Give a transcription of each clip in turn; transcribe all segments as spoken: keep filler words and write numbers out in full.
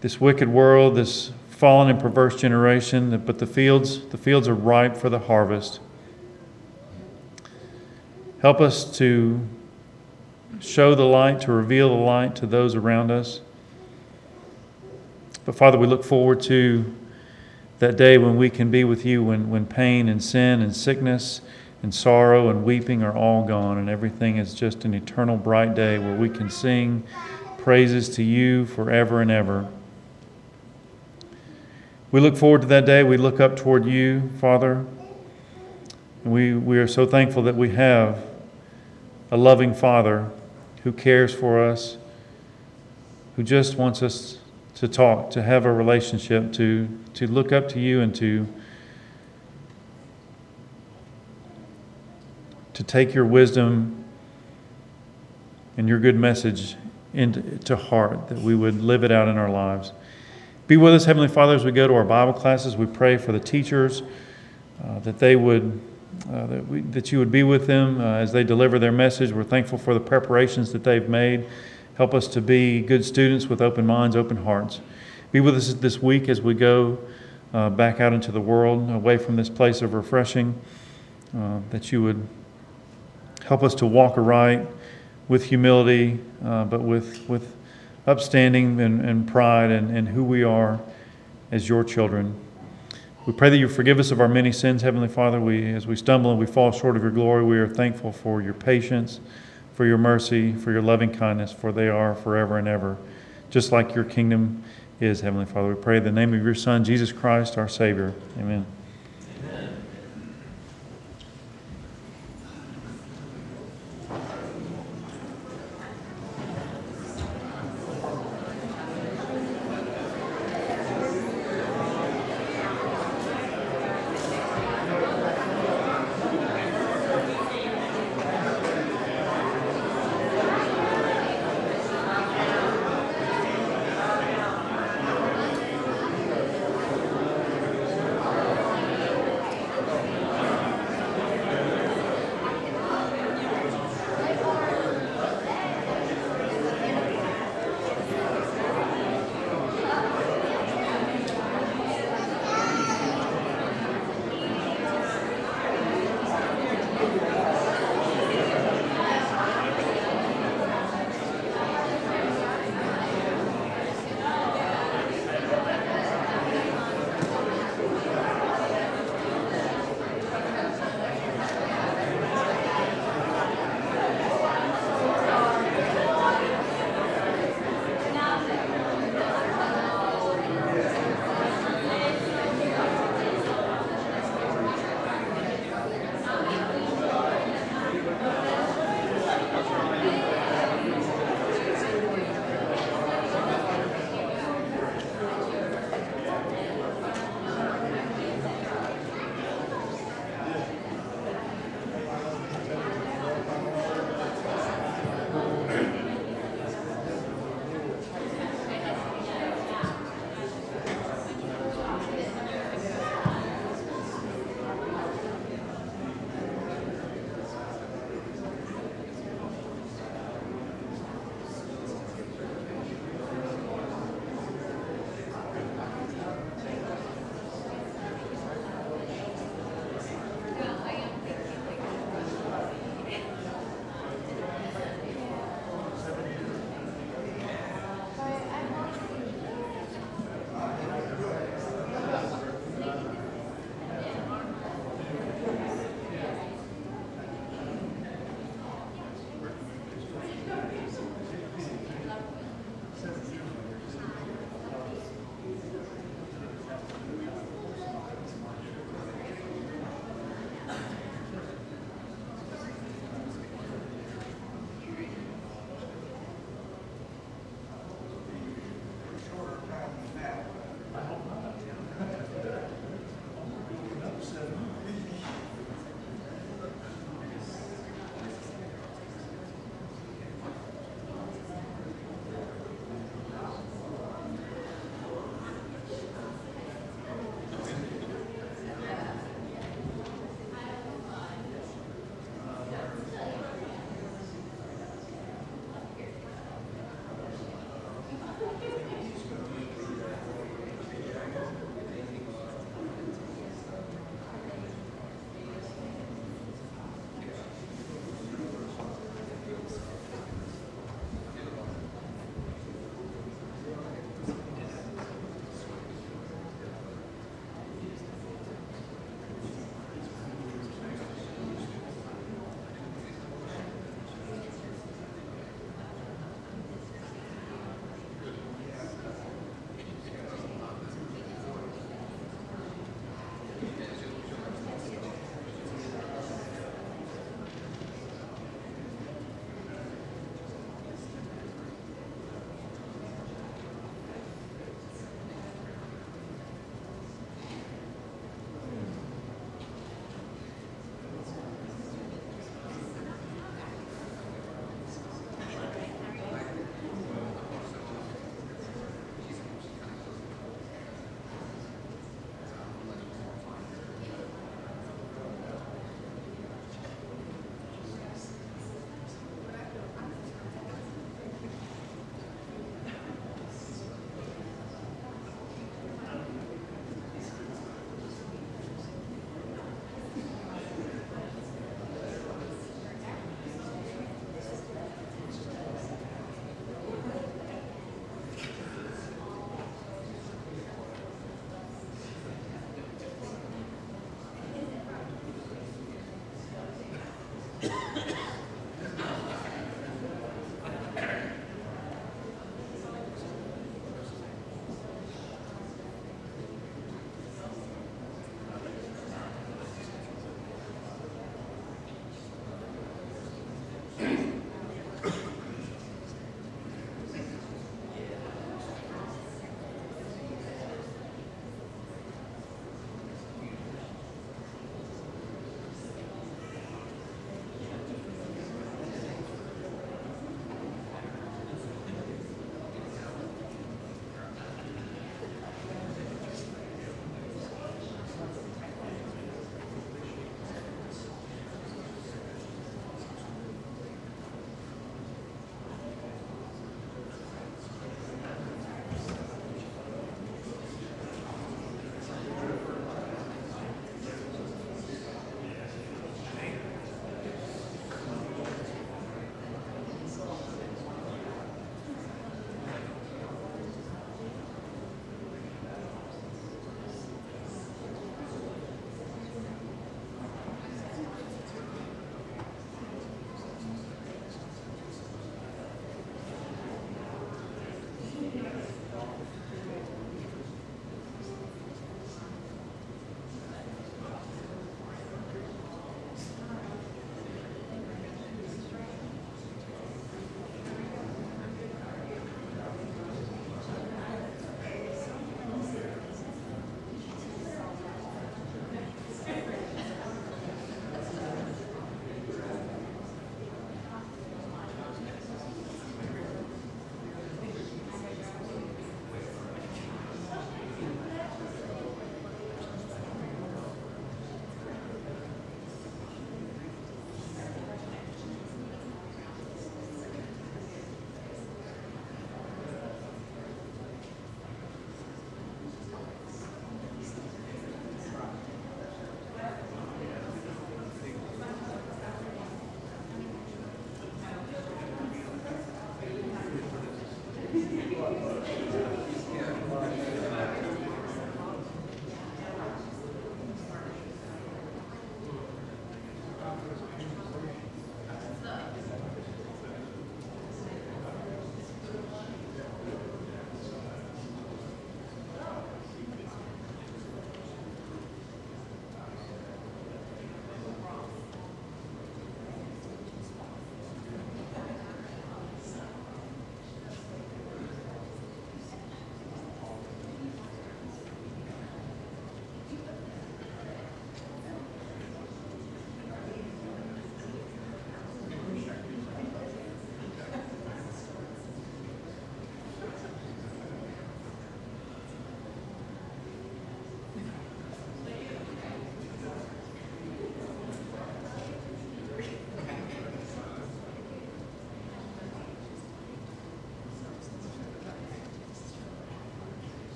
this wicked world, this fallen and perverse generation, but the fields, the fields are ripe for the harvest. Help us to show the light, to reveal the light to those around us. But Father, we look forward to that day when we can be with you, when, when pain and sin and sickness and sorrow and weeping are all gone, and everything is just an eternal bright day where we can sing praises to you forever and ever. We look forward to that day. We look up toward you, Father. And we, we are so thankful that we have a loving Father who cares for us, who just wants us to talk, to have a relationship, to, to look up to you and to, to take your wisdom and your good message into to heart, that we would live it out in our lives. Be with us, Heavenly Father, as we go to our Bible classes. We pray for the teachers, uh, that they would, uh, that, we, that you would be with them uh, as they deliver their message. We're thankful for the preparations that they've made. Help us to be good students with open minds, open hearts. Be with us this week as we go uh, back out into the world, away from this place of refreshing, uh, that you would help us to walk aright with humility, uh, but with, with upstanding and, and pride and, and who we are as your children. We pray that you forgive us of our many sins, Heavenly Father. We, as we stumble and we fall short of your glory, we are thankful for your patience, for your mercy, for your loving kindness, for they are forever and ever, just like your kingdom is, Heavenly Father. We pray in the name of your Son, Jesus Christ, our Savior. Amen.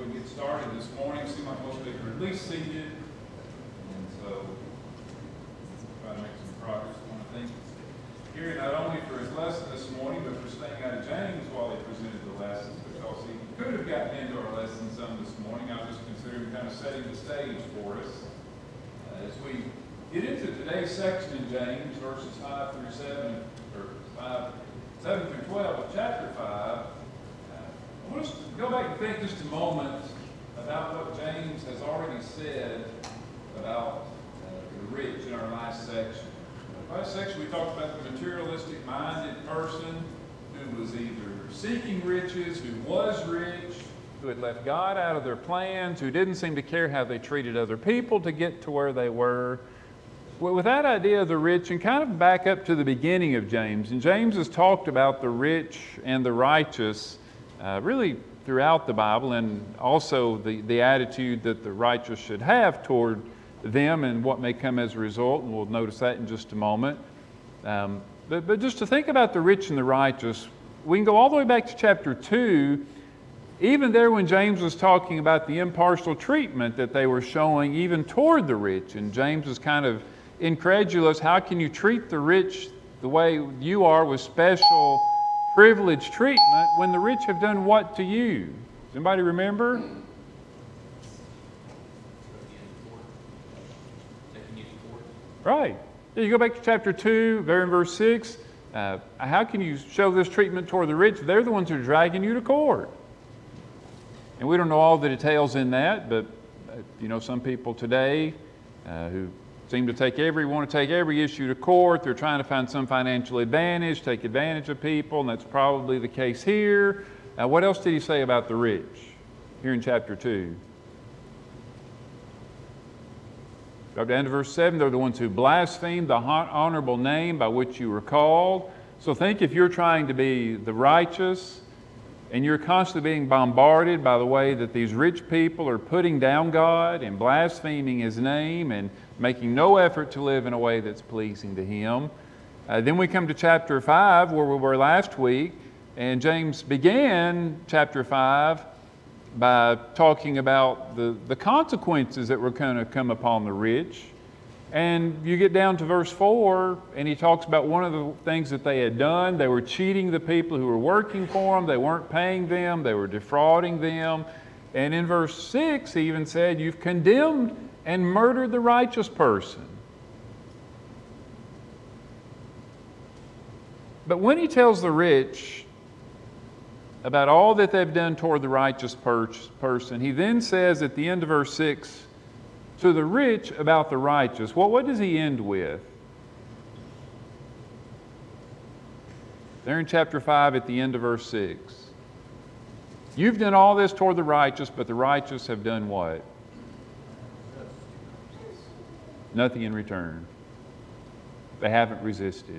we get started this morning. It seems like most people are at least seated. And so, try to make some progress. I want to thank Gary not only for his lesson this morning, but for staying out of James while he presented the lessons, because he could have gotten into our lesson some this morning. I just consider him kind of setting the stage for us. Uh, as we get into today's section in James, verses five through seven, or five, seven through twelve of chapter five, I want us to go back and think just a moment about what James has already said about uh, the rich in our last section. In the last section we talked about the materialistic-minded person who was either seeking riches, who was rich, who had left God out of their plans, who didn't seem to care how they treated other people to get to where they were. Well, with that idea of the rich, and kind of back up to the beginning of James, and James has talked about the rich and the righteous Uh, really throughout the Bible, and also the, the attitude that the righteous should have toward them and what may come as a result, and we'll notice that in just a moment. Um, but, but just to think about the rich and the righteous, we can go all the way back to chapter two, even there when James was talking about the impartial treatment that they were showing even toward the rich, and James was kind of incredulous. How can you treat the rich the way you are with special privileged treatment when the rich have done what to you? Does anybody remember? Right. You go back to chapter two, there in verse six. Uh, how can you show this treatment toward the rich? They're the ones who are dragging you to court. And we don't know all the details in that, but uh, you know, some people today uh, who seem to take every, want to take every issue to court. They're trying to find some financial advantage, take advantage of people, and that's probably the case here. Now, what else did he say about the rich here in chapter two? Drop down to verse seven. They're the ones who blaspheme the honorable name by which you were called. So think if you're trying to be the righteous and you're constantly being bombarded by the way that these rich people are putting down God and blaspheming His name and making no effort to live in a way that's pleasing to Him. Uh, then we come to chapter five, where we were last week, and James began chapter five by talking about the, the consequences that were going to come upon the rich. And you get down to verse four, and he talks about one of the things that they had done. They were cheating the people who were working for them. They weren't paying them. They were defrauding them. And in verse six, he even said, you've condemned and murdered the righteous person. But when he tells the rich about all that they've done toward the righteous per- person, he then says at the end of verse six, to the rich about the righteous. Well, what does he end with? There in chapter five at the end of verse six. You've done all this toward the righteous, but the righteous have done what? Nothing in return. They haven't resisted.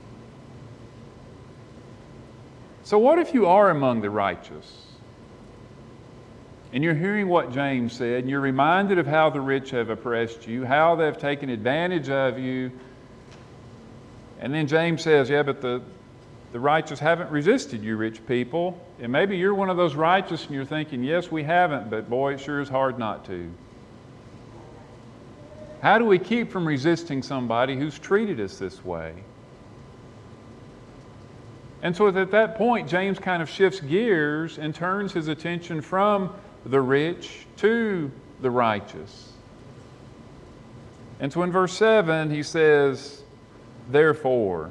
So what if you are among the righteous? And you're hearing what James said, and you're reminded of how the rich have oppressed you, how they've taken advantage of you. And then James says, yeah, but the, the righteous haven't resisted you, rich people. And maybe you're one of those righteous and you're thinking, yes, we haven't, but boy, it sure is hard not to. How do we keep from resisting somebody who's treated us this way? And so at that point, James kind of shifts gears and turns his attention from the rich to the righteous. And so in verse seven, he says, therefore,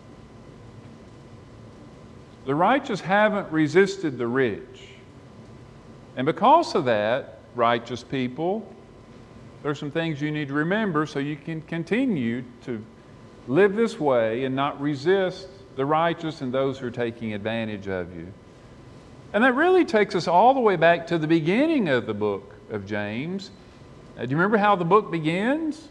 the righteous haven't resisted the rich. And because of that, righteous people, there's some things you need to remember so you can continue to live this way and not resist the righteous and those who are taking advantage of you. And that really takes us all the way back to the beginning of the book of James. Uh, do you remember how the book begins?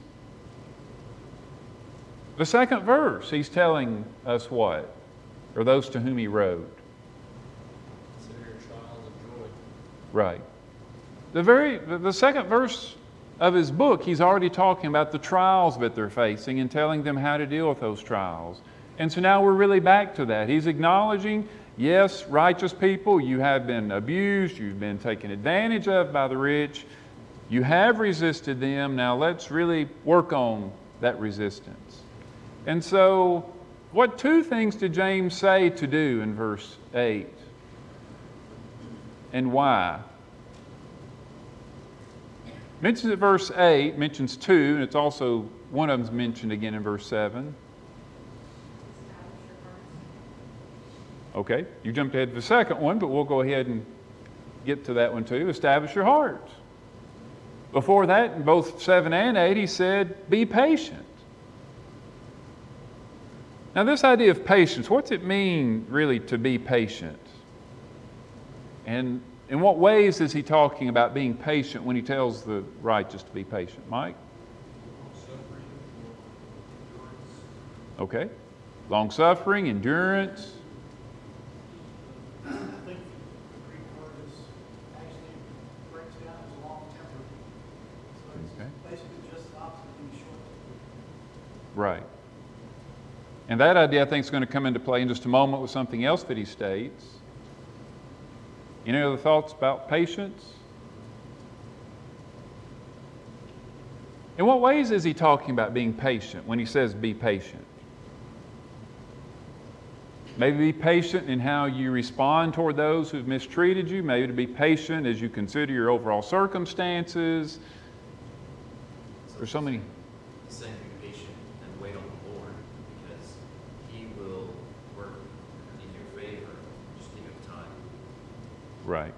The second verse, he's telling us what? Or those to whom he wrote. Consider your trials of joy. Right. The very the second verse of his book, he's already talking about the trials that they're facing and telling them how to deal with those trials. And so now we're really back to that. He's acknowledging Yes, righteous people, you have been abused, you've been taken advantage of by the rich. You have resisted them. Now let's really work on that resistance. And so, what two things did James say to do in verse eight? And why? Mentions at verse eight, mentions two, and it's also, one of them's mentioned again in verse seven. Okay, you jumped ahead to the second one, but we'll go ahead and get to that one too. Establish your heart. Before that, in both seven and eight, he said, be patient. Now, this idea of patience, what's it mean really to be patient? And in what ways is he talking about being patient when he tells the righteous to be patient? Mike? Okay. Long-suffering, endurance. I think the Greek word is actually breaks down as long-tempered. So it's Okay. basically just the opposite of being short-tempered. Right. And that idea, I think, is going to come into play in just a moment with something else that he states. Any other thoughts about patience? In what ways is he talking about being patient when he says be patient? Maybe be patient in how you respond toward those who've mistreated you. Maybe to be patient as you consider your overall circumstances. There's so many. He's saying be patient and wait on the Lord, because He will work in your favor. Just give Him time. Right.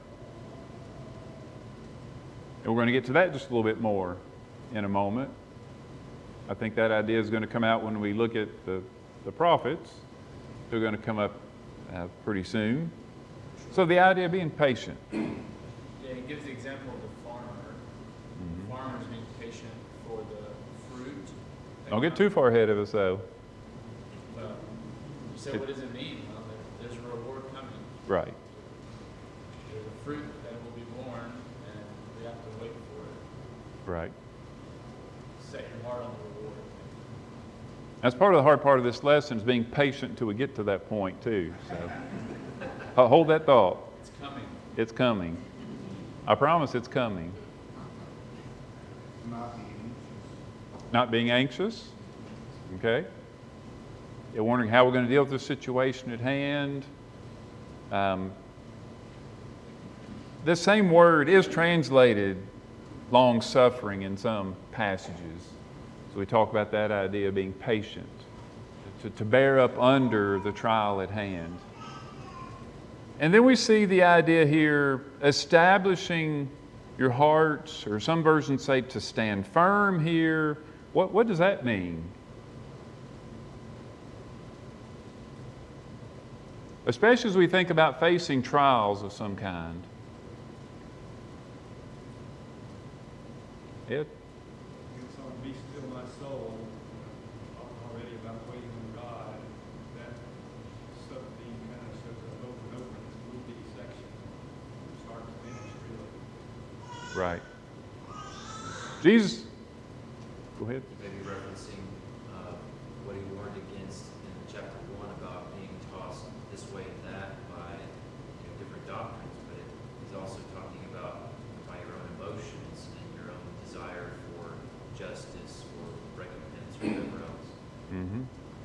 And we're going to get to that just a little bit more in a moment. I think that idea is going to come out when we look at the, the prophets. They're going to come up uh, pretty soon. So the idea of being patient. Yeah, he gives the example of the farmer. Mm-hmm. The farmer's being patient for the fruit. that Don't get comes. too far ahead of us, though. Well, you say, what does it mean? Well, there- there's a reward coming. Right. There's a fruit that will be born, and we have to wait for it. Right. Set your heart on the reward. That's part of the hard part of this lesson is being patient until we get to that point, too. So uh, hold that thought. It's coming. It's coming. I promise it's coming. Not being anxious. Not being anxious. Okay? You're wondering how we're going to deal with the situation at hand. Um, this same word is translated long-suffering in some passages. So we talk about that idea of being patient, to, to bear up under the trial at hand. And then we see the idea here, establishing your hearts, or some versions say to stand firm here. What, what does that mean? Especially as we think about facing trials of some kind. Ed? It's on Be Still My Soul, already about waiting on God. That sub-theme kind of shows up over and over in this little bitty section, from start to finish, really. Right. Jesus, go ahead. Maybe referencing uh, what he warned against in chapter one about being tossed this way and that by you know, different doctrines, but it, he's also talking about by your own emotions and your own desire for justice or recompense or whatever else. Mm-hmm.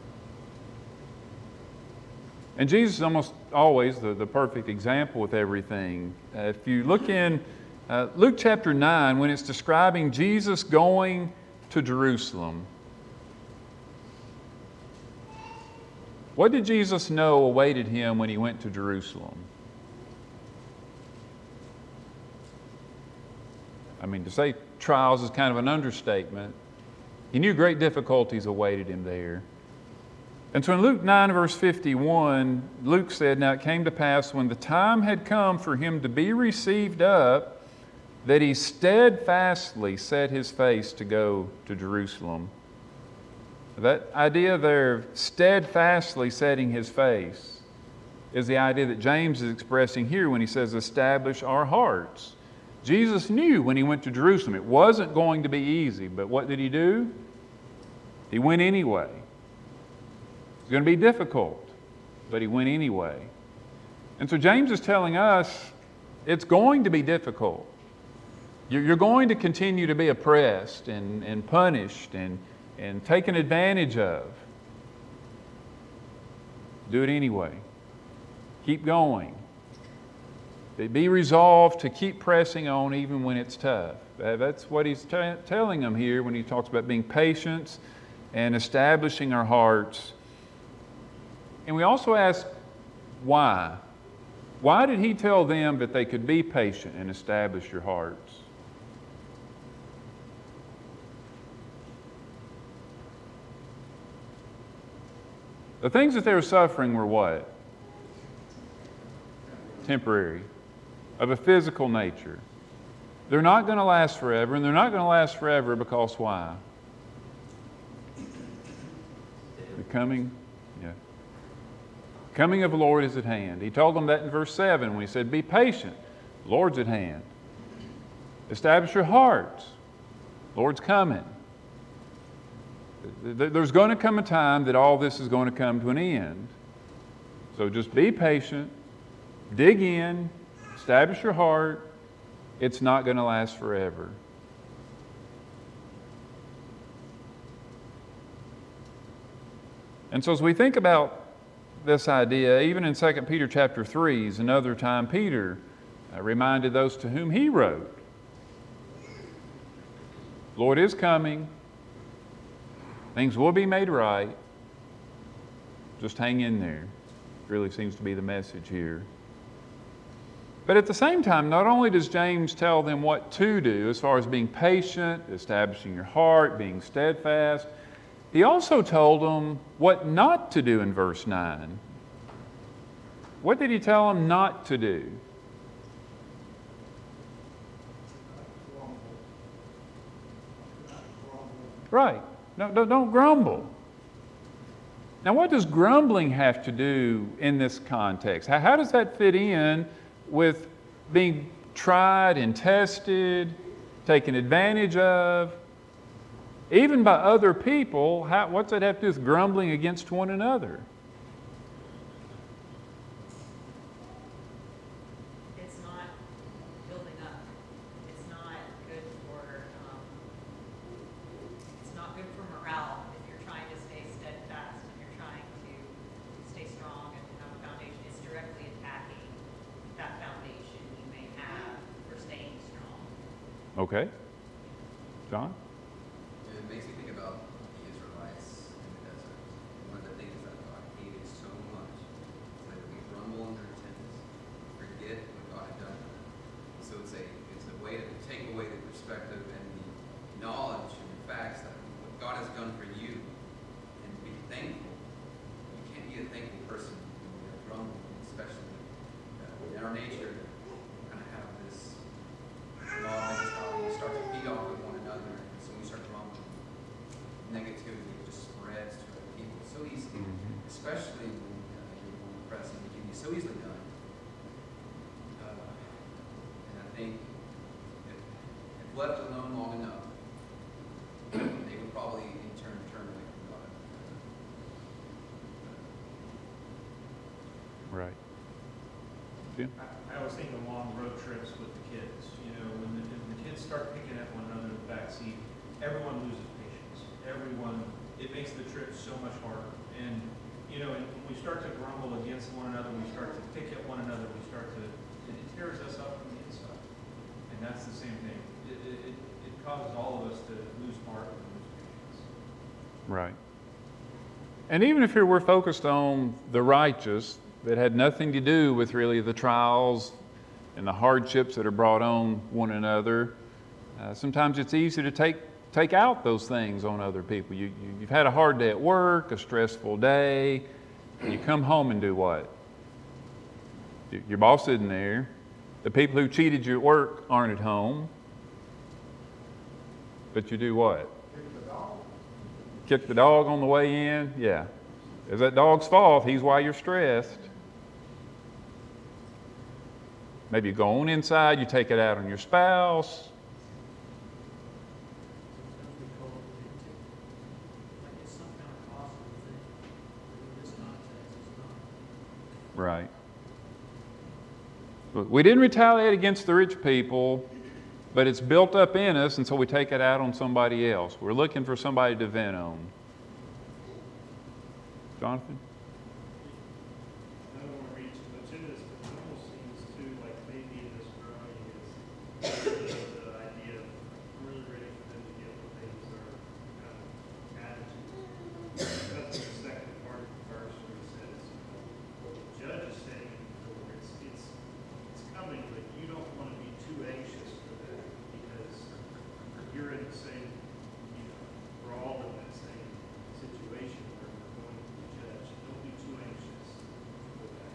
And Jesus is almost always the, the perfect example with everything. Uh, if you look in uh, Luke chapter nine, when it's describing Jesus going to Jerusalem, what did Jesus know awaited him when he went to Jerusalem? I mean, to say trials is kind of an understatement. He knew great difficulties awaited him there. And so in Luke nine, verse fifty-one, Luke said, "Now it came to pass when the time had come for him to be received up, that he steadfastly set his face to go to Jerusalem." That idea there, steadfastly setting his face, is the idea that James is expressing here when he says, establish our hearts. Jesus knew when he went to Jerusalem it wasn't going to be easy, but what did he do? He went anyway. It's going to be difficult, but he went anyway. And so James is telling us it's going to be difficult. You're you're going to continue to be oppressed and, and punished and, and taken advantage of. Do it anyway. Keep going. Be resolved to keep pressing on even when it's tough. That's what he's t- telling them here when he talks about being patient and establishing our hearts. And we also ask, why? Why did he tell them that they could be patient and establish your hearts? The things that they were suffering were what? Temporary, of a physical nature. They're not going to last forever, and they're not going to last forever because why? The coming, yeah. Coming of the Lord is at hand. He told them that in verse seven when he said, be patient, the Lord's at hand. Establish your hearts, the Lord's coming. There's going to come a time that all this is going to come to an end. So just be patient, dig in, establish your heart. It's not going to last forever. And so as we think about this idea, even in Second Peter chapter three is another time Peter uh, reminded those to whom he wrote, Lord is coming. Things will be made right. Just hang in there. Really seems to be the message here. But at the same time, not only does James tell them what to do as far as being patient, establishing your heart, being steadfast, he also told them what not to do in verse nine. What did he tell them not to do? Right. No, don't, don't grumble. Now, what does grumbling have to do in this context? How, how does that fit in with being tried and tested, taken advantage of, even by other people? How, what's that have to do with grumbling against one another? It's not building up. It's not good for, um, it's not good for morale if you're trying to stay steadfast and you're trying to stay strong and have a foundation. It's directly attacking that foundation you may have for staying strong. Okay. John? It makes me think about the Israelites in the desert. One of the things that God hated so much is that we grumble in their tents, forget what God had done for them. So it's a it's a way to take away the perspective and the knowledge and the facts that what God has done for you, and be thankful. You can't be a thankful person when you're grumbling, especially uh, in our nature. We kind of have this law mentality. You start to feed off of one another, and so we start grumbling. Negativity just spreads to other people so easily, Mhm. especially when uh, you're more depressed, and it can be so easily done. Uh, and I think if, if left alone long enough, they would probably in turn turn away from God. Right. Jim? I I always think of long road trips with the kids. You know, when the, when the kids start picking at one another in the backseat, everyone loses patience. Everyone, it makes the trip so much harder. And, you know, and when we start to grumble against one another, we start to pick at one another, we start to, it it tears us up from the inside. And that's the same thing. It, it, it it causes all of us to lose heart and lose patience. Right. And even if here we're focused on the righteous, that had nothing to do with really the trials and the hardships that are brought on one another, uh, sometimes it's easy to take take out those things on other people. You, you, you've had a hard day at work, a stressful day, and you come home and do what? Y- Your boss isn't there. The people who cheated you at work aren't at home. But you do what? Kick the dog on the way in? Yeah. It's that dog's fault. He's why you're stressed. Maybe you go on inside, you take it out on your spouse. Sometimes we call it authentic. Like it's some kind of positive thing. But in this context, it's not. Right. We didn't retaliate against the rich people, but it's built up in us, and so we take it out on somebody else. We're looking for somebody to vent on. Jonathan? I don't want to read too much into this, but it almost seems too like maybe in this drawing is the idea of really ready for them to get what things are kind of attitude. That's the second part of the verse where he says, what the judge is saying, it's, it's, it's coming, but you don't want to be too anxious for that because you're in the same, you know, we're all in that same situation where we're going to be judged. Don't be too anxious for that.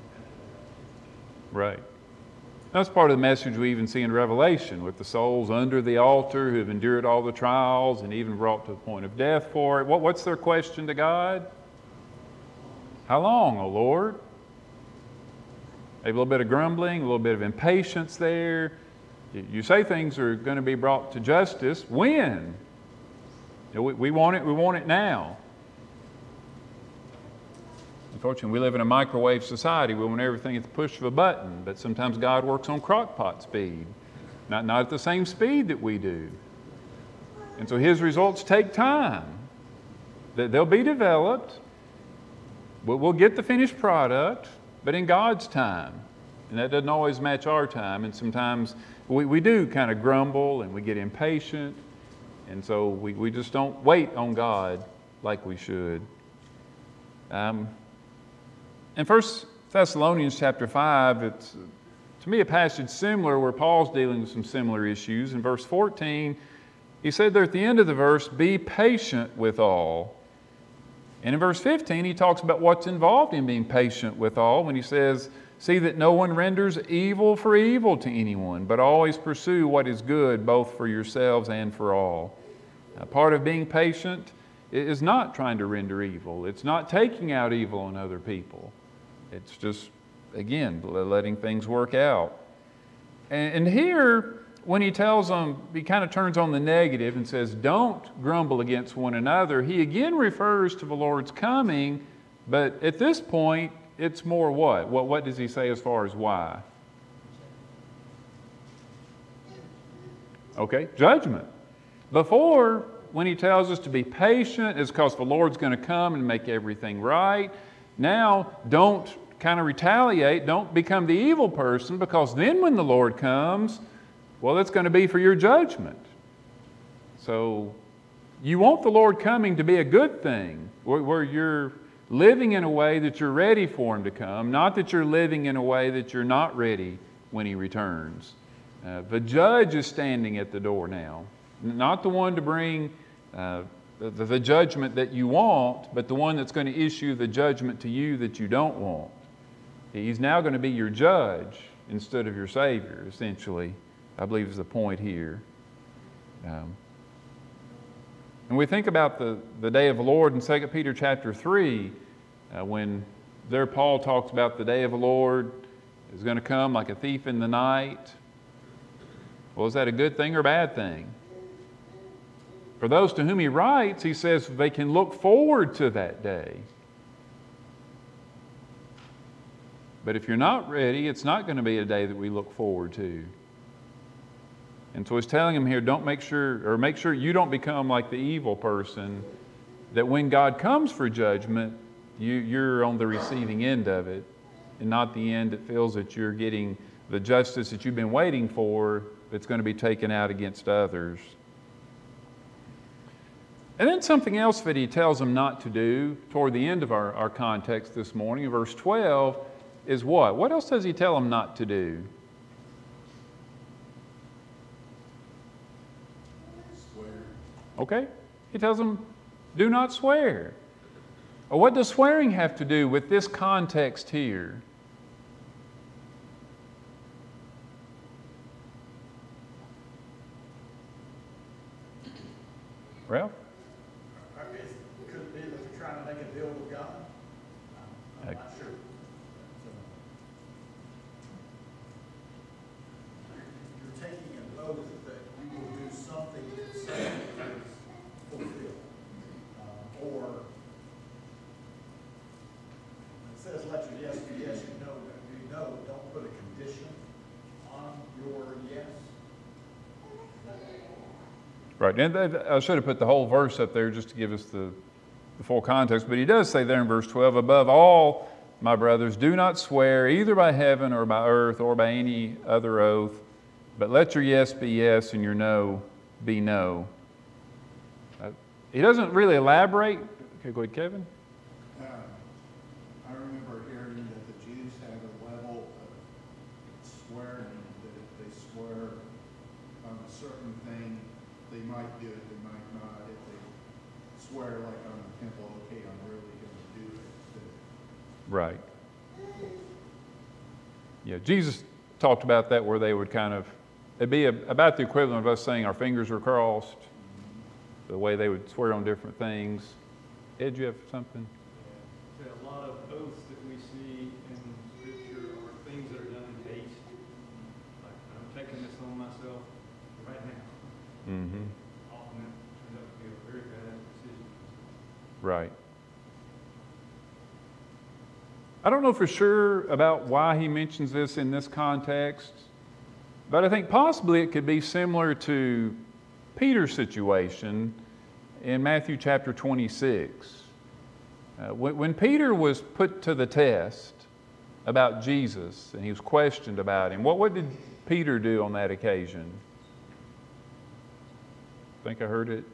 Right. That's part of the message we even see in Revelation with the souls under the altar who have endured all the trials and even brought to the point of death for it. What, what's their question to God? How long, O Lord? Maybe a little bit of grumbling, a little bit of impatience there. You, you say things are going to be brought to justice. When? You know, we, we want it, we want it now. Unfortunately, we live in a microwave society. We want everything at the push of a button, but sometimes God works on crockpot speed, not, not at the same speed that we do. And so His results take time. They'll be developed. We'll get the finished product, but in God's time. And that doesn't always match our time, and sometimes we, we do kind of grumble and we get impatient, and so we, we just don't wait on God like we should. Um, In First Thessalonians chapter five, it's to me a passage similar where Paul's dealing with some similar issues. In verse fourteen, he said there at the end of the verse, be patient with all. And in verse fifteen, he talks about what's involved in being patient with all when he says, see that no one renders evil for evil to anyone, but always pursue what is good both for yourselves and for all. Now, part of being patient is not trying to render evil. It's not taking out evil on other people. It's just, again, letting things work out. And here, when he tells them, he kind of turns on the negative and says, don't grumble against one another. He again refers to the Lord's coming, but at this point, it's more what? What, what does he say as far as why? Okay, judgment. Before, when he tells us to be patient, it's because the Lord's going to come and make everything right. Now, don't kind of retaliate. Don't become the evil person, because then when the Lord comes, well, it's going to be for your judgment. So you want the Lord coming to be a good thing, where, where you're living in a way that you're ready for Him to come, not that you're living in a way that you're not ready when He returns. Uh, the judge is standing at the door now, not the one to bring uh, the, the judgment that you want, but the one that's going to issue the judgment to you that you don't want. He's now going to be your judge instead of your Savior, essentially, I believe is the point here. Um, and we think about the, the day of the Lord in Second Peter chapter three, uh, when there Paul talks about the day of the Lord is going to come like a thief in the night. Well, is that a good thing or a bad thing? For those to whom he writes, he says they can look forward to that day. But if you're not ready, it's not going to be a day that we look forward to. And so he's telling them here, don't make sure, or make sure you don't become like the evil person, that when God comes for judgment, you, you're on the receiving end of it, and not the end that feels that you're getting the justice that you've been waiting for that's going to be taken out against others. And then something else that he tells them not to do toward the end of our, our context this morning, in verse twelve, is what? What else does he tell them not to do? Swear. Okay? He tells them, do not swear. Well, what does swearing have to do with this context here? Ralph? Could it be that you're trying to make a deal with God? I'm I'm not sure. You're taking an oath that you will do something that says is fulfilled. Uh, Or it says let your yes be yes, your no be no. Don't put a condition Right, and that- I should have put the whole verse up there just to give us the, the full context, but he does say there in verse twelve, above all, my brothers, do not swear either by heaven or by earth or by any other oath, but let your yes be yes and your no be no. Uh, he doesn't really elaborate. Okay, go ahead, Kevin. Uh, I remember hearing that the Jews have a level of swearing, that if they swear on a certain thing, they might do it, they might not. If they swear like on the temple, okay, I'm really going to do it. Right. Yeah, Jesus talked about that where they would kind of, it'd be a, about the equivalent of us saying our fingers are crossed, the way they would swear on different things. Ed, you have something? Yeah, a lot of oaths that we see in Scripture are things that are done in haste. Like, I'm taking this on myself right now. Mm-hmm. Often it turns out to be a very bad decision. Right. I don't know for sure about why he mentions this in this context, but I think possibly it could be similar to Peter's situation in Matthew chapter twenty-six. Uh, when, when Peter was put to the test about Jesus and he was questioned about him, what, what did Peter do on that occasion? Think I heard it?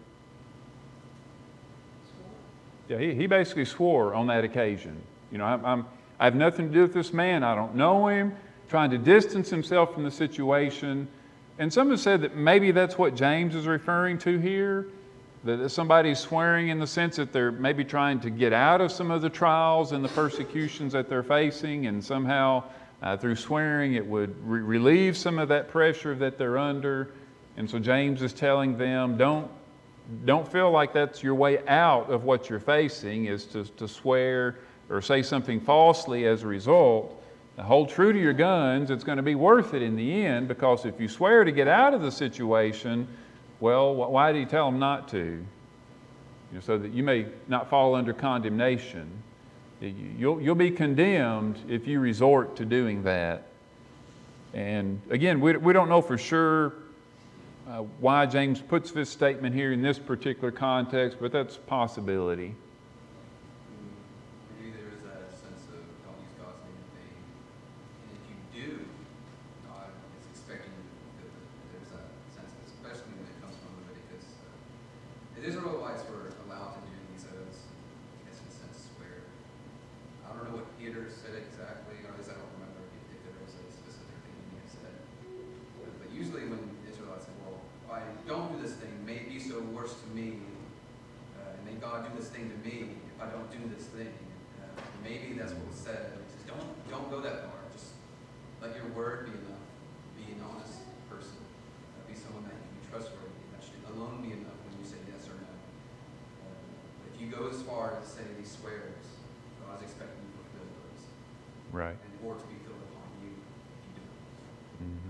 Yeah, he, he basically swore on that occasion. You know, I'm, I'm, I have nothing to do with this man. I don't know him. Trying to distance himself from the situation. And some have said that maybe that's what James is referring to here. That somebody's swearing in the sense that they're maybe trying to get out of some of the trials and the persecutions that they're facing. And somehow uh, through swearing it would re- relieve some of that pressure that they're under. And so James is telling them, don't, don't feel like that's your way out of what you're facing, is to, to swear or say something falsely as a result. Now, hold true to your guns. It's going to be worth it in the end, because if you swear to get out of the situation, well, why did he tell them not to? You know, so that you may not fall under condemnation. You'll, you'll be condemned if you resort to doing that. And again, we, we don't know for sure uh, why James puts this statement here in this particular context, but that's a possibility. Maybe there is that sense of don't use God's name in vain. And if you do, God is expecting you to fulfill it. There's that sense, especially when it comes from Leviticus. Uh, the Israelites were allowed to do these oaths, I guess in a sense, swear. I don't know what Peter said exactly, or at least I don't remember if, if there was a specific thing he may have said. But, but usually when Israelites say, well, if I don't do this thing, may it be so worse to me, uh, and may God do this thing to me if I don't do this thing. Uh, maybe that's what was said. It says, don't, don't go that far. Just let your word be enough. Be an honest person. Uh, be someone that you can be trustworthy. That should alone be enough when you say yes or no. Uh, if you go as far as say these swears, God's expecting you to fulfill those. Right. And or to be filled upon you if you do it. Mm-hmm.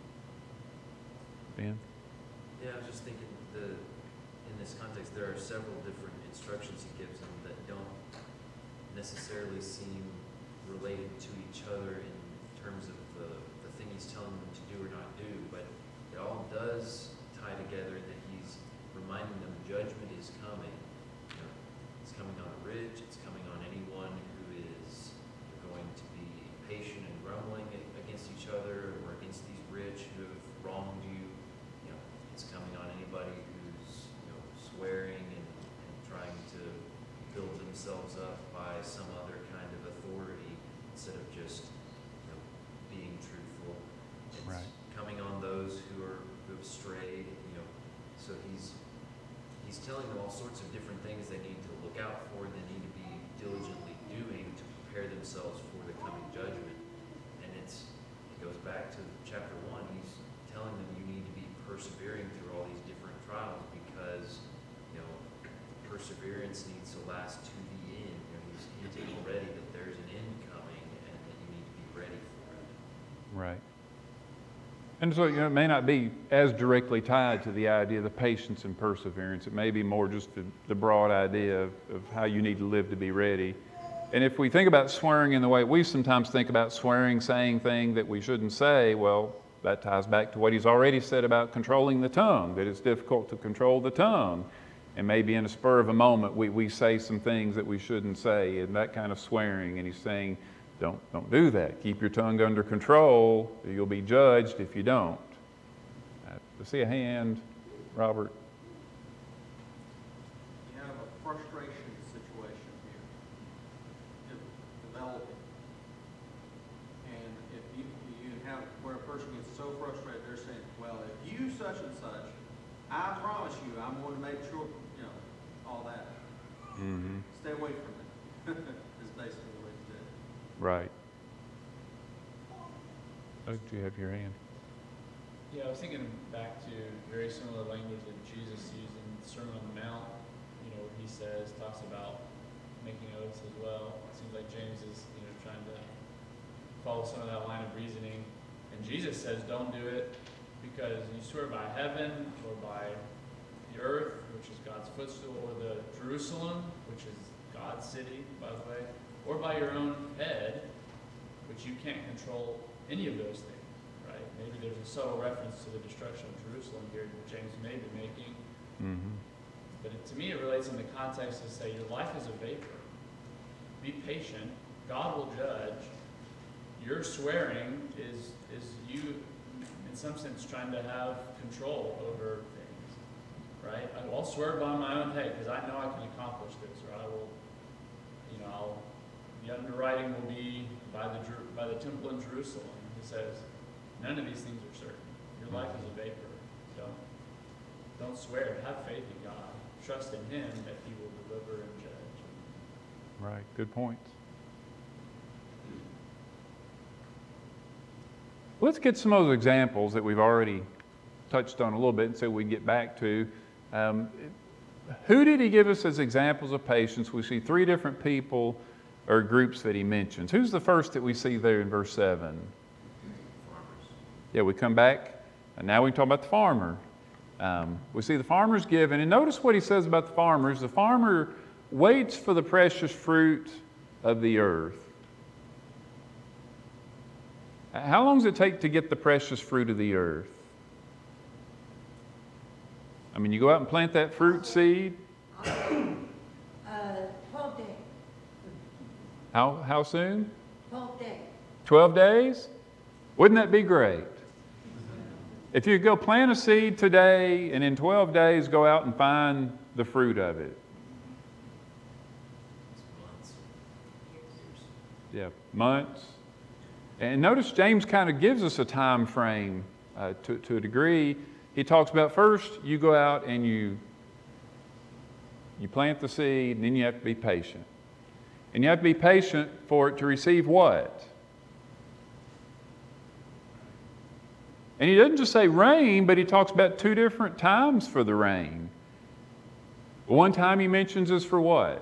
Ben? Yeah, I was just thinking the, in this context, there are several different instructions he gives them that don't necessarily seem related to each other in terms of the, the thing he's telling them to do or not do, but it all does tie together that he's reminding them judgment is coming. You know, it's coming on the rich, it's coming on anyone who is going to be patient and grumbling against each other or against these rich who have wronged you. You know, it's coming on anybody who's, you know, swearing and, and trying to build themselves up by some other kind of authority instead of just, you know, being truthful. It's Right. coming on those who are who have strayed, you know. So he's he's telling them all sorts of different things they need to look out for, they need to be diligently doing to prepare themselves for the coming judgment. And it's it goes back to chapter one. He's telling them you need to be persevering through all these different trials because, you know, perseverance needs to last to the end. You know, he's hinting already that there's an end coming and that you need to be ready for it. Right. And so, you know, it may not be as directly tied to the idea of the patience and perseverance. It may be more just the, the broad idea of, of how you need to live to be ready. And if we think about swearing in the way we sometimes think about swearing, saying things that we shouldn't say, well, that ties back to what he's already said about controlling the tongue, that it's difficult to control the tongue. And maybe in a spur of a moment, we, we say some things that we shouldn't say, and that kind of swearing. And he's saying, don't, don't do that. Keep your tongue under control. You'll be judged if you don't. Uh, I see a hand, Robert. You have a frustration situation here, de- developing. And if you, you have, where a person gets so frustrated, they're saying, well, if you such and such, I promise you, I'm going to make sure, you know, all that. Mm-hmm. Stay away from it, is basically the way to do it. Right. Oh, do you have your hand? Yeah, I was thinking back to very similar language that Jesus used in the Sermon on the Mount. You know, where he says, talks about making oaths as well. It seems like James is, you know, trying to follow some of that line of reasoning. And Jesus says, don't do it because you swear by heaven or by the earth, which is God's footstool, or the Jerusalem, which is God's city, by the way, or by your own head, which you can't control any of those things, right? Maybe there's a subtle reference to the destruction of Jerusalem here that James may be making. Mm-hmm. But it, to me, it relates in the context to say your life is a vapor. Be patient. God will judge. Your swearing is is you, in some sense, trying to have control over things, right? I will swear by my own head because I know I can accomplish this, or I will, you know, I'll, the underwriting will be by the Jer- by the temple in Jerusalem. He says, none of these things are certain. Your life is a vapor. Don't don't swear. Have faith in God. Trust in Him that He will deliver and judge. Right. Good point. Let's get some of those examples that we've already touched on a little bit, so we can get back to. Um, who did he give us as examples of patience? We see three different people or groups that he mentions. Who's the first that we see there in verse seven? Farmers. Yeah, we come back, and now we talk about the farmer. Um, we see the farmer's given, and notice what he says about the farmers. The farmer waits for the precious fruit of the earth. How long does it take to get the precious fruit of the earth? I mean, you go out and plant that fruit seed. Uh, twelve days. How, how soon? Twelve days. twelve days? Wouldn't that be great? If you go plant a seed today and in twelve days go out and find the fruit of it. Months. Years. Yeah, months. And notice James kind of gives us a time frame uh, to, to a degree. He talks about first you go out and you, you plant the seed, and then you have to be patient. And you have to be patient for it to receive what? And he doesn't just say rain, but he talks about two different times for the rain. One time he mentions is for what?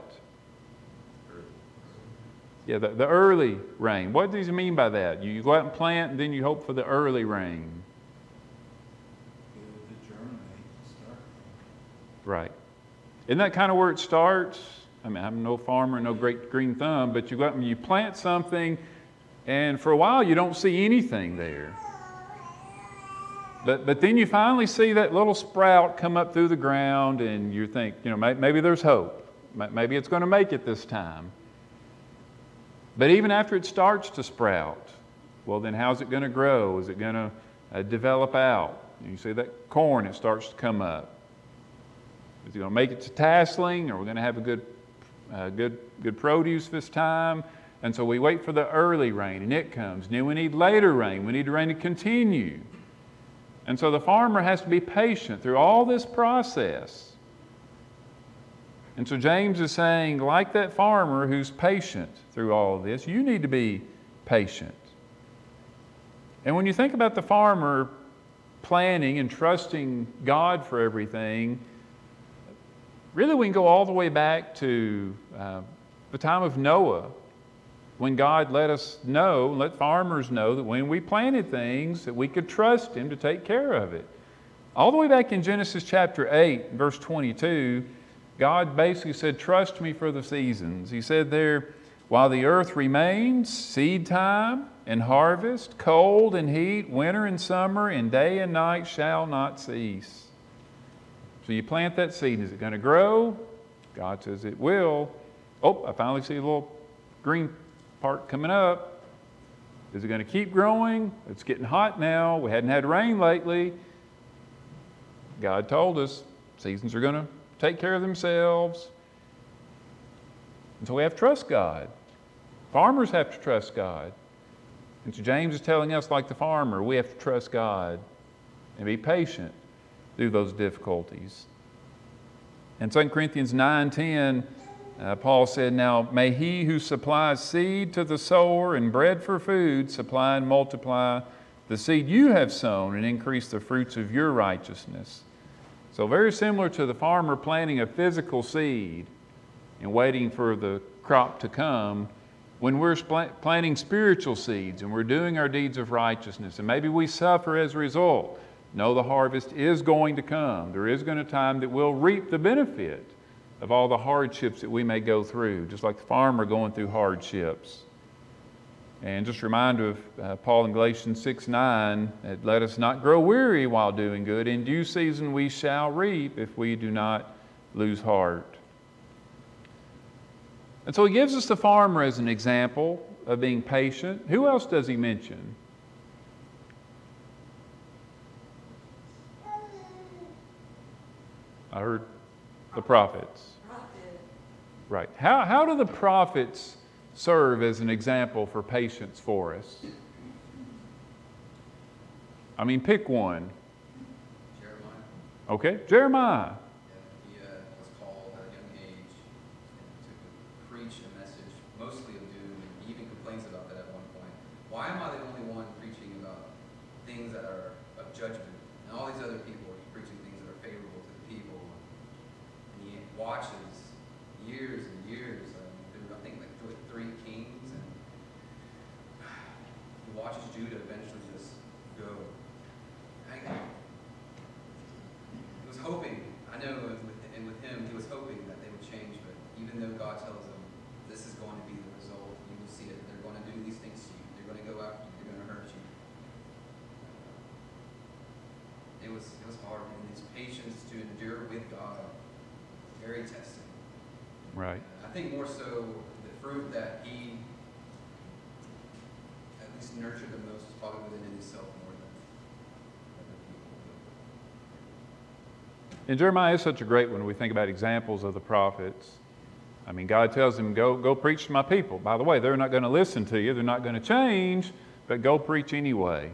Yeah, the, the early rain. What does he mean by that? You, you go out and plant, and then you hope for the early rain. The germinate, start. Right. Isn't that kind of where it starts? I mean, I'm no farmer, no great green thumb, but you go out and you plant something, and for a while you don't see anything there. But but then you finally see that little sprout come up through the ground, and you think, you know, maybe, maybe there's hope. Maybe it's going to make it this time. But even after it starts to sprout, well, then how's it going to grow? Is it going to uh, develop out? You see that corn, it starts to come up. Is it going to make it to tasseling, or we're going to have a good, uh, good, good produce this time? And so we wait for the early rain, and it comes. And then we need later rain. We need the rain to continue. And so the farmer has to be patient through all this process. And so James is saying, like that farmer who's patient through all of this, you need to be patient. And when you think about the farmer planning and trusting God for everything, really we can go all the way back to uh, the time of Noah, when God let us know, let farmers know that when we planted things, that we could trust Him to take care of it. All the way back in Genesis chapter eight, verse twenty-two, God basically said, trust me for the seasons. He said there, while the earth remains, seed time, and harvest, cold and heat, winter and summer, and day and night shall not cease. So you plant that seed. Is it going to grow? God says it will. Oh, I finally see a little green part coming up. Is it going to keep growing? It's getting hot now. We hadn't had rain lately. God told us seasons are going to take care of themselves. And so we have to trust God. Farmers have to trust God. And so James is telling us, like the farmer, we have to trust God and be patient through those difficulties. In Second Corinthians nine ten, uh, Paul said, "Now may he who supplies seed to the sower and bread for food supply and multiply the seed you have sown and increase the fruits of your righteousness." So very similar to the farmer planting a physical seed and waiting for the crop to come, when we're planting spiritual seeds and we're doing our deeds of righteousness, and maybe we suffer as a result, know the harvest is going to come. There is going to be a time that we'll reap the benefit of all the hardships that we may go through, just like the farmer going through hardships. And just a reminder of uh, Paul in Galatians six nine, that let us not grow weary while doing good. In due season we shall reap if we do not lose heart. And so he gives us the farmer as an example of being patient. Who else does he mention? I heard the prophets. Prophet. Right. How, how do the prophets serve as an example for patience for us? I mean, pick one. Jeremiah. Okay, Jeremiah. Yeah, he uh, was called at a young age to preach a message mostly of doom, and he even complains about that at one point. Why am I the only one preaching about things that are of judgment? And all these other people are preaching things that are favorable to the people. And he watches years and years, I, mean, through, I think like through three kings, and he watches Judah eventually just go. I, he was hoping, I know with, and with him, he was hoping that they would change, but even though God tells him, this is going to be the result, you will see it, they're going to do these things to you, they're going to go after you, they're going to hurt you. It was, it was hard, and his patience to endure with God, very testing. Right. I think more so the fruit that he at least nurtured the most is probably within himself more than other people. And Jeremiah is such a great one when we think about examples of the prophets. I mean, God tells him, go, go preach to my people. By the way, they're not going to listen to you. They're not going to change, but go preach anyway.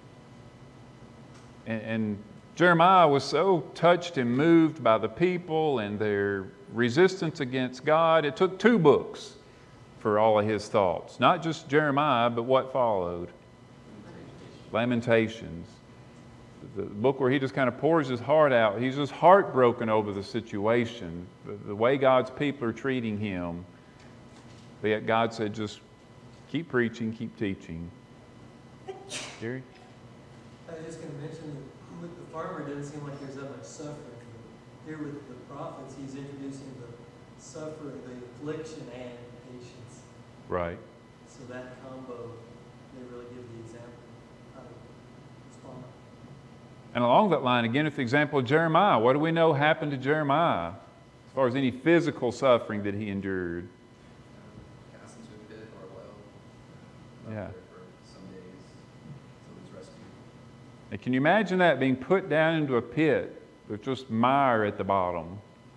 And, and Jeremiah was so touched and moved by the people and their resistance against God. It took two books for all of his thoughts. Not just Jeremiah, but what followed. Lamentations. The book where he just kind of pours his heart out. He's just heartbroken over the situation, the, the way God's people are treating him. But yet God said, just keep preaching, keep teaching. Jerry? I was just going to mention that with the farmer, it doesn't seem like there's that much suffering. Here with the prophets, he's introducing the suffering, the affliction, and patience. Right. So that combo, they really give the example of respond. And along that line, again, with the example of Jeremiah, what do we know happened to Jeremiah as far as any physical suffering that he endured? Cast into a pit or a well. Yeah. There for some days until he was rescued. And can you imagine that, being put down into a pit with just mire at the bottom?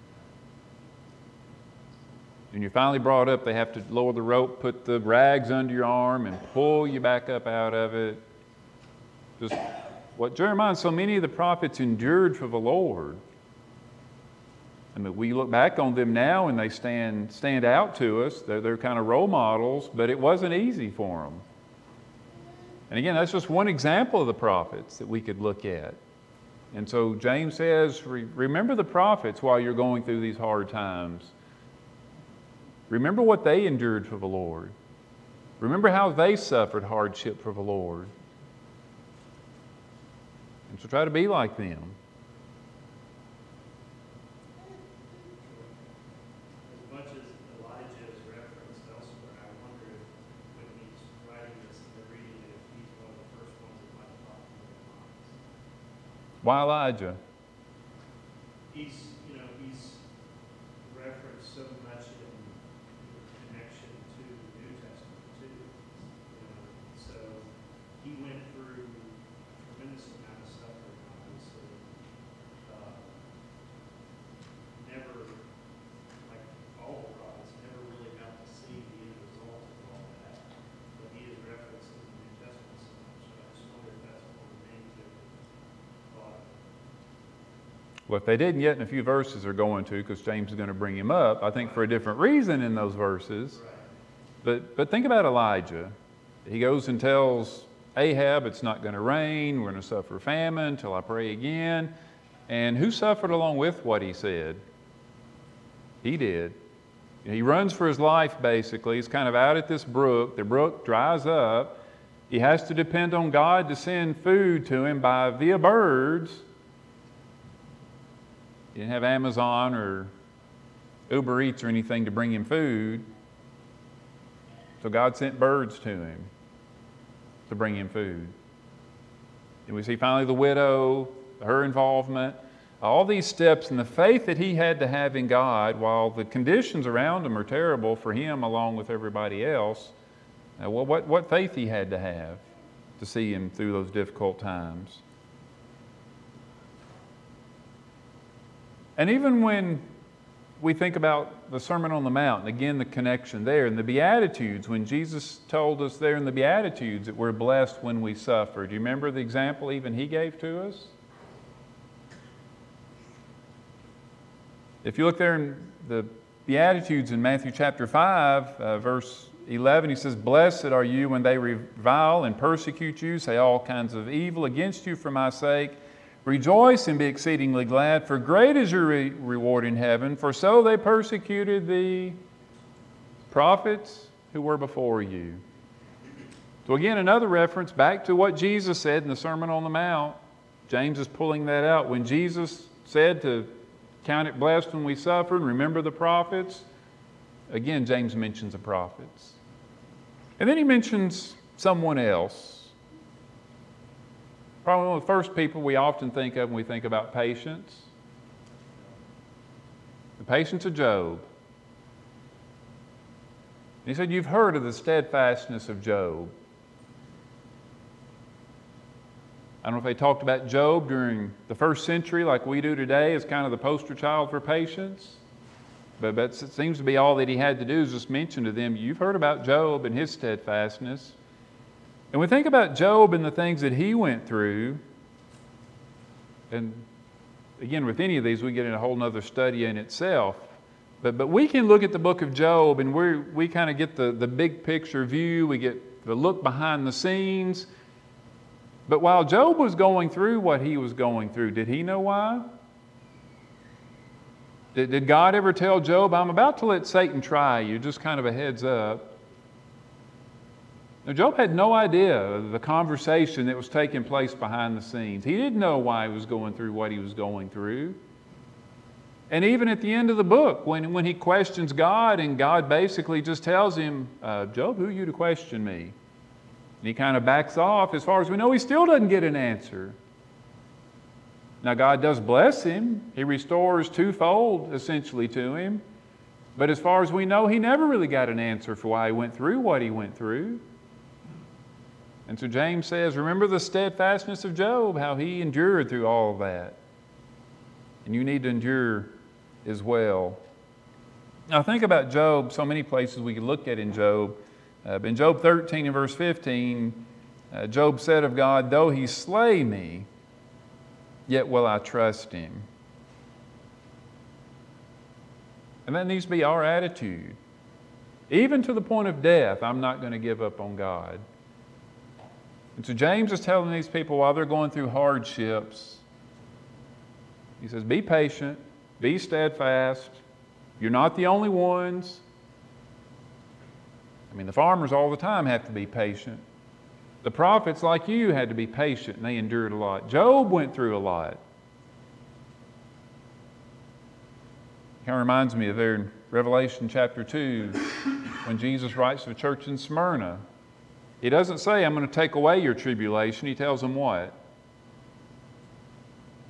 And you're finally brought up, they have to lower the rope, put the rags under your arm, and pull you back up out of it. Just what Jeremiah and so many of the prophets endured for the Lord. I mean, we look back on them now and they stand stand out to us. They're, they're kind of role models, but it wasn't easy for them. And again, that's just one example of the prophets that we could look at. And so James says, Re- remember the prophets while you're going through these hard times. Remember what they endured for the Lord. Remember how they suffered hardship for the Lord. And so try to be like them. As much as Elijah is referenced elsewhere, I wonder if when he's writing this and they're reading Why Elijah? He's, you know, he's referenced so much in connection to the New Testament too. You know, so he went through a tremendous amount of suffering, obviously. Uh, never, like all the prophets, never really got to see the end result of all that. But he is referenced in the New Testament so much. So I just wonder if that's one of the things that thought. Well, if they didn't yet in a few verses, they're going to, because James is going to bring him up, I think for a different reason in those verses. But, but think about Elijah. He goes and tells Ahab it's not going to rain, we're going to suffer famine until I pray again. And who suffered along with what he said? He did. He runs for his life, basically. He's kind of out at this brook. The brook dries up. He has to depend on God to send food to him by via birds. He didn't have Amazon or Uber Eats or anything to bring him food. So God sent birds to him to bring him food. And we see finally the widow, her involvement, all these steps and the faith that he had to have in God while the conditions around him are terrible for him along with everybody else. Now, well, what, what faith he had to have to see him through those difficult times. And even when we think about the Sermon on the Mount, and again the connection there, and the Beatitudes, when Jesus told us there in the Beatitudes that we're blessed when we suffer. Do you remember the example even he gave to us? If you look there in the Beatitudes in Matthew chapter five, uh, verse eleven, he says, "Blessed are you when they revile and persecute you, say all kinds of evil against you for my sake. Rejoice and be exceedingly glad, for great is your re- reward in heaven, for so they persecuted the prophets who were before you." So again, another reference back to what Jesus said in the Sermon on the Mount. James is pulling that out. When Jesus said to count it blessed when we suffer and remember the prophets, again, James mentions the prophets. And then he mentions someone else. Probably one of the first people we often think of when we think about patience. The patience of Job. He said, you've heard of the steadfastness of Job. I don't know if they talked about Job during the first century like we do today as kind of the poster child for patience. But, but it seems to be all that he had to do is just mention to them, you've heard about Job and his steadfastness. And we think about Job and the things that he went through. And again, with any of these, we get in a whole other study in itself. But, but we can look at the book of Job and we we kind of get the, the big picture view. We get the look behind the scenes. But while Job was going through what he was going through, did he know why? Did, did God ever tell Job, I'm about to let Satan try you, just kind of a heads up? Now, Job had no idea the conversation that was taking place behind the scenes. He didn't know why he was going through what he was going through. And even at the end of the book, when, when he questions God, and God basically just tells him, uh, Job, who are you to question me? And he kind of backs off. As far as we know, he still doesn't get an answer. Now, God does bless him. He restores twofold, essentially, to him. But as far as we know, he never really got an answer for why he went through what he went through. And so James says, remember the steadfastness of Job, how he endured through all of that. And you need to endure as well. Now think about Job, so many places we could look at in Job. Uh, in Job thirteen and verse fifteen, uh, Job said of God, though he slay me, yet will I trust him. And that needs to be our attitude. Even to the point of death, I'm not going to give up on God. And so James is telling these people while they're going through hardships, he says, be patient, be steadfast. You're not the only ones. I mean, the farmers all the time have to be patient. The prophets like you had to be patient, and they endured a lot. Job went through a lot. Kind of reminds me of there in Revelation chapter two, when Jesus writes to the church in Smyrna. He doesn't say, I'm going to take away your tribulation. He tells them what?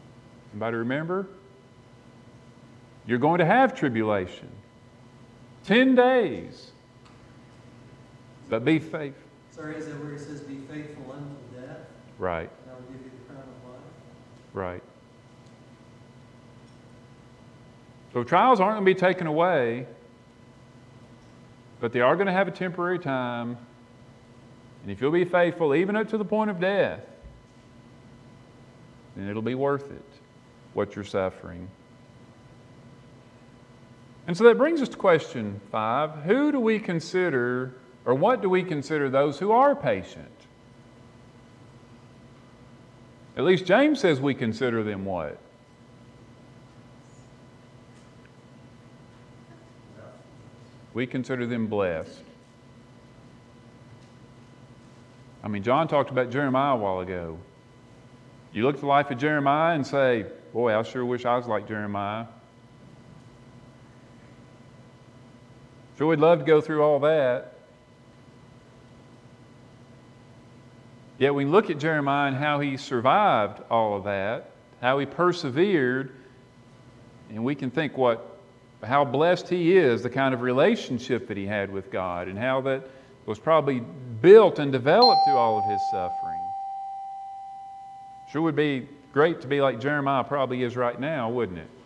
Anybody remember? You're going to have tribulation. Ten days. But be faithful. Sorry, is that where it says, be faithful unto death? Right, And I will give you the crown of life? right. So trials aren't going to be taken away, but they are going to have a temporary time. And if you'll be faithful, even up to the point of death, then it'll be worth it, what you're suffering. And so that brings us to question five. Who do we consider, or what do we consider those who are patient? At least James says we consider them what? We consider them blessed. I mean, John talked about Jeremiah a while ago. You look at the life of Jeremiah and say, boy, I sure wish I was like Jeremiah. Sure would love to go through all that. Yet we look at Jeremiah and how he survived all of that, how he persevered, and we can think what how blessed he is, the kind of relationship that he had with God, and how that was probably built and developed through all of his suffering. Sure would be great to be like Jeremiah probably is right now, wouldn't it?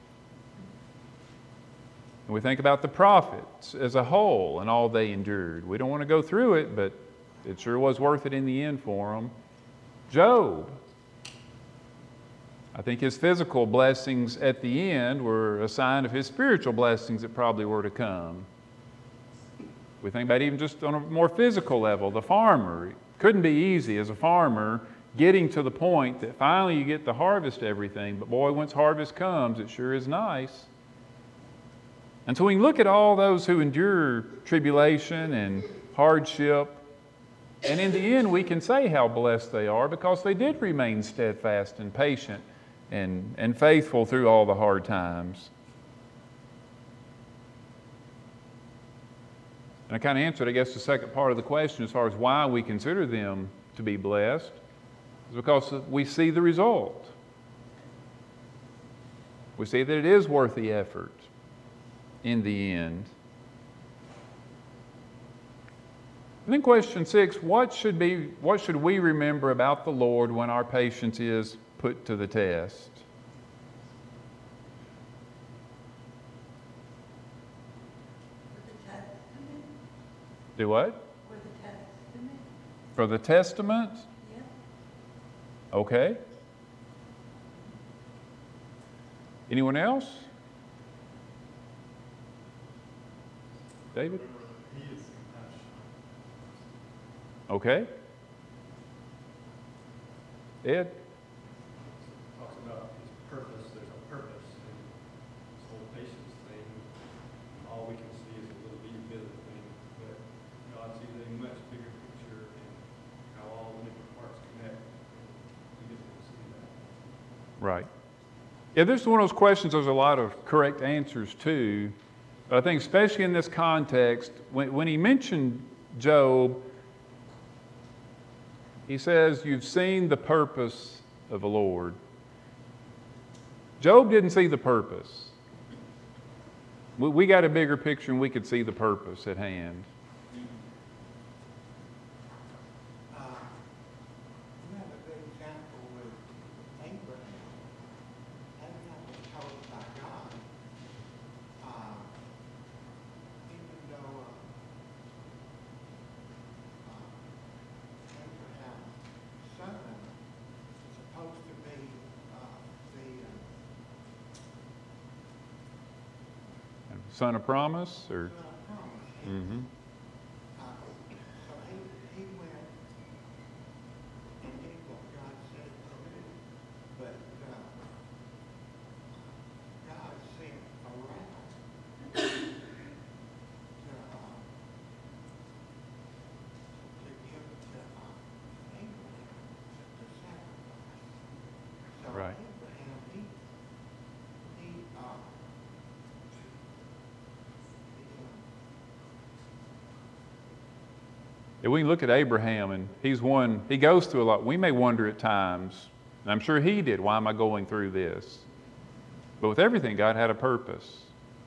And we think about the prophets as a whole and all they endured. We don't want to go through it, but it sure was worth it in the end for them. Job. I think his physical blessings at the end were a sign of his spiritual blessings that probably were to come. We think about even just on a more physical level, the farmer. It couldn't be easy as a farmer getting to the point that finally you get to harvest everything. But boy, once harvest comes, it sure is nice. And so we can look at all those who endure tribulation and hardship, and in the end we can say how blessed they are because they did remain steadfast and patient and, and faithful through all the hard times. And I kind of answered, I guess, the second part of the question as far as why we consider them to be blessed is because we see the result. We see that it is worth the effort in the end. And then question six, what should be, what should we remember about the Lord when our patience is put to the test? For the Testament? Do what? For the Testament? For the Testament? Yeah. Okay. Anyone else? David? Okay. Ed? Talks about his purpose, there's a purpose in this whole patience thing. All we can see is a little bitty bit of the thing, but God sees a much bigger picture and how all the different parts connect. We get to see that. Right. Yeah, this is one of those questions there's a lot of correct answers to. But I think especially in this context, when, when he mentioned Job, he says, you've seen the purpose of the Lord. Job didn't see the purpose. We, we got a bigger picture and we could see the purpose at hand. Uh, you have a good example with Abraham. Abraham was told by God, uh, even though uh, uh, Abraham's son is supposed to be uh, the uh, Son of promise, or? son of promise. Mm-hmm. Uh, so he, he went and did what God said to do. But uh, God sent a ram to, uh, to give to uh, Abraham to sacrifice. So Right. Abraham, he, he, uh, Yeah, we can look at Abraham, and he's one, he goes through a lot. We may wonder at times, and I'm sure he did, why am I going through this? But with everything, God had a purpose.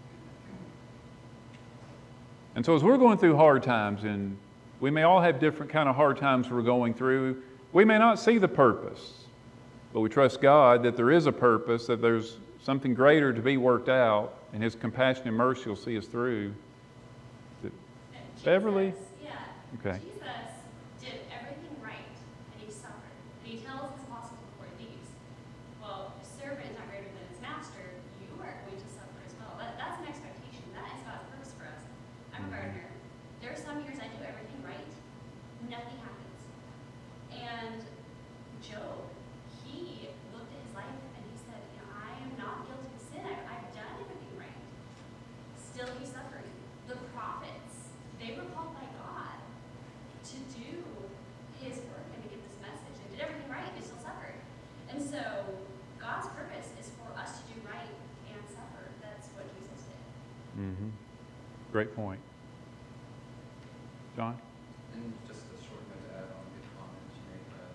And so as we're going through hard times, and we may all have different kind of hard times we're going through, we may not see the purpose, but we trust God that there is a purpose, that there's something greater to be worked out, and His compassion and mercy will see us through. Beverly? Yeah. Okay. Jesus did everything right, and He suffered. And He tells His apostles before He leaves, well, a servant is not greater than his master, you are going to suffer as well. That, that's an expectation. That is God's purpose for us. I'm a gardener. There are some years I do everything right, nothing happens. And Job, he looked at his life and he said, you know, I am not guilty of sin. I, I've done everything right. Still he's suffering. The prophets, they were called by God to do His work and to give this message. They did everything right, they still suffered. And so God's purpose is for us to do right and suffer. That's what Jesus did. Mm-hmm. Great point. John? And just a short note to add on the comment you made, uh,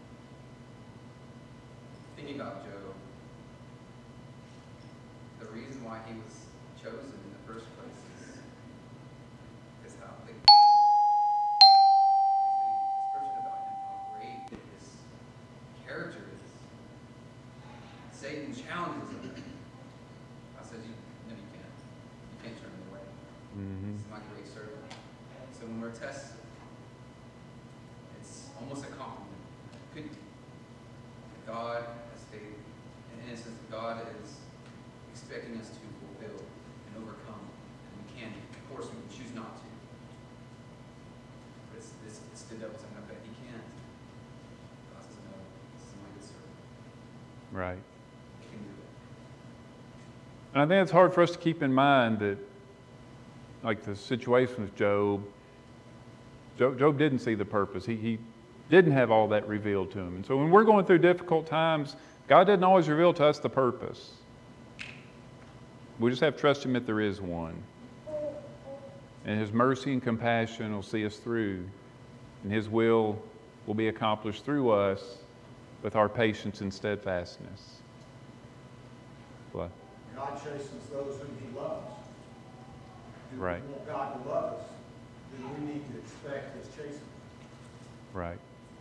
thinking about Job, the reason why he was chosen in the first place is, is how the description about him, how great his character is. Satan challenges him. God says, you, no, you can't. You can't turn me away. Mm-hmm. This is my great servant. So when we're tested, it's almost a compliment. It could be. God has stated, in essence, God is expecting us to fulfill and overcome, and we can. Of course, we can choose not to. But it's, it's, it's the devil's saying, okay, he can't. God says, no, this is my good servant. Right. He can do it. And I think it's hard for us to keep in mind that, like the situation with Job, Job, Job didn't see the purpose. He, he didn't have all that revealed to him. And so when we're going through difficult times, God doesn't always reveal to us the purpose. We just have to trust Him that there is one. And His mercy and compassion will see us through. And His will will be accomplished through us with our patience and steadfastness. What? God chastens those whom He loves. If Right. we want God to love us, then we need to expect His chastening. Right.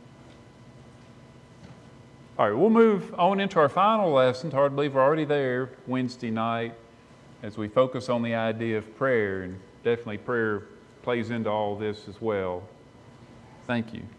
All right, we'll move on into our final lesson. Hard to believe we're already there Wednesday night as we focus on the idea of prayer. And definitely prayer plays into all this as well. Thank you.